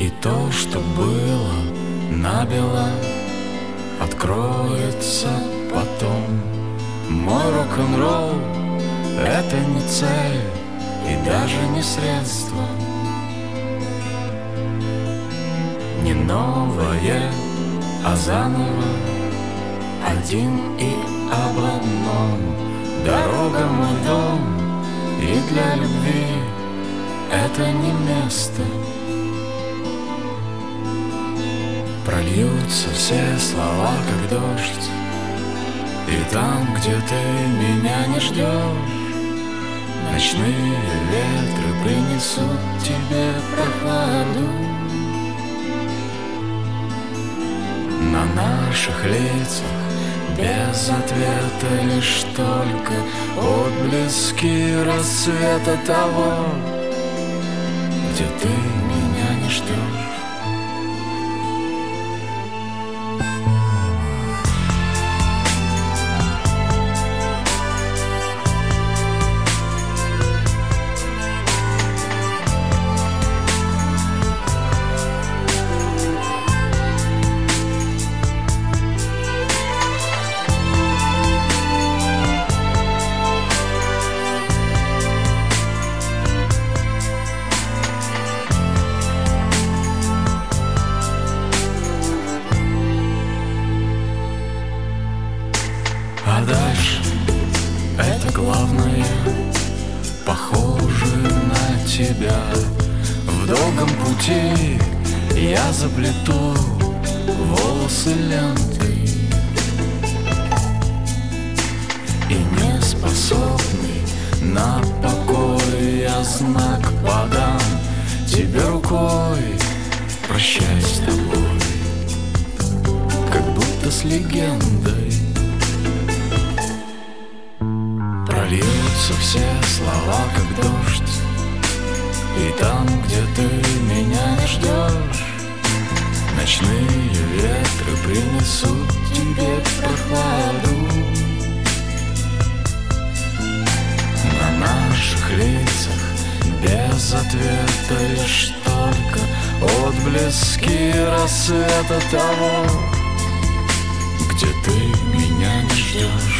И то, что было набело, откроется потом. Мой рок-н-ролл — это не цель и даже не средство, не новое, а заново, один и об одном. Дорога — мой дом, и для любви это не место. Прольются все слова, как дождь, и там, где ты меня не ждешь, ночные ветры принесут тебе прохладу. На наших лицах без ответа лишь только отблески рассвета того, где ты меня не ждешь. А дальше это главное, похоже на тебя. В долгом пути я заплету волосы лентой, и не способный на покой я знак подам тебе рукой. Прощай с тобой, как будто с легендой. Прольются все слова, как дождь, и там, где ты меня не ждешь, ночные ветры принесут тебе прохладу. На наших лицах без ответа лишь только отблески рассвета того, где ты меня не ждешь.